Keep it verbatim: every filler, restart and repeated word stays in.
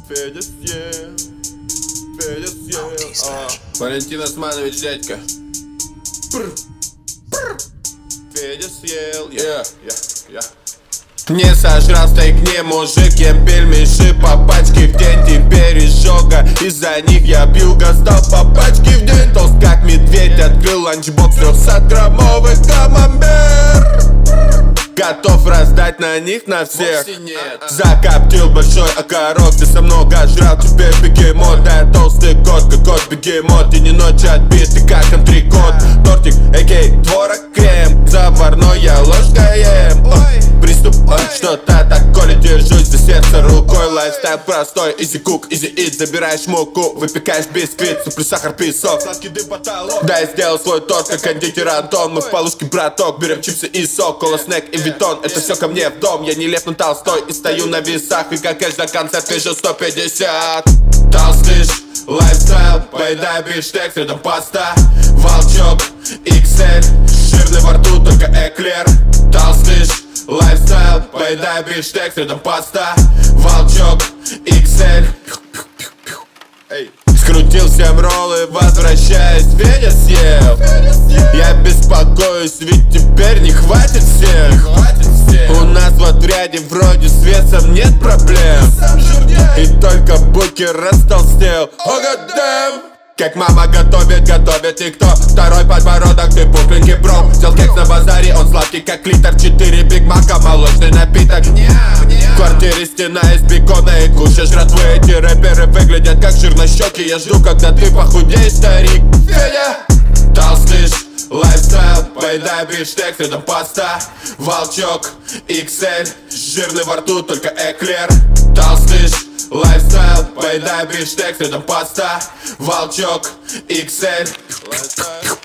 Федя съел, Федя съел, а. Валентин Османович, дядька. Пр, пр. Федя съел, я, я, я. Не сожрал стейк, не мужик, ем пельмеши по пачке в день. Теперь изжога, из-за них я пью газ, стал по пачке в день. Толст как медведь, открыл ланчбокс трехсотграммовый камамбер. Готов раздать на них на всех. Закоптил большой окорок, ты со много жрал, теперь бегемот. Да я толстый кот, как кот бегемот. И не ночь отбитый, как антрикот. Тортик, экей, творог, крем. Заварное ложкой ем. Ой, приступ, ой, что-то такое. Держусь за сердце рукой. Лайфстайл простой, easy cook, easy eat. Забираешь муку, выпекаешь бисквит. Супер сахар, песок, сладкий дым, потолок. Да, я сделал свой торт, как кондитер Антон. Мы в полушке, браток, берем чипсы и сок. Кола, снэк и витон, это все ко мне в дом. Я не Лев, но Толстой и стою на весах. И как каждый концерт вижу сто пятьдесят. Толстыш, лайфстайл, поедай биштекс, рядом паста. Волчок, икс эль, жирный во рту, только эклер. Толстыш, лайфстайл, поедай биштекс, рядом паста. Волчок, икс эль. Эй. Скрутил всем роллы, возвращаясь, Федя съел. Я беспокоюсь, ведь теперь не хватит всех. У нас в отряде вроде с весом нет проблем. И только букер растолстел. О, гадэм! Как мама готовит, готовит и кто? Второй подбородок, ты пухленький бро. Взял кекс на базаре, он сладкий как литр. Четыре биг мака, молочный напиток. В квартире стена из бекона и куча жратвы. Эти рэперы выглядят как жирнощеки. Я жду, когда ты похудеешь, старик. Федя, толстыш, лайфстайл, поедай биштекс, рядом паста. Волчок, икс эль, жирный во рту, только эклер. Толстыш, лайфстайл, поедай биштекс, рядом паста. Волчок, икс эль.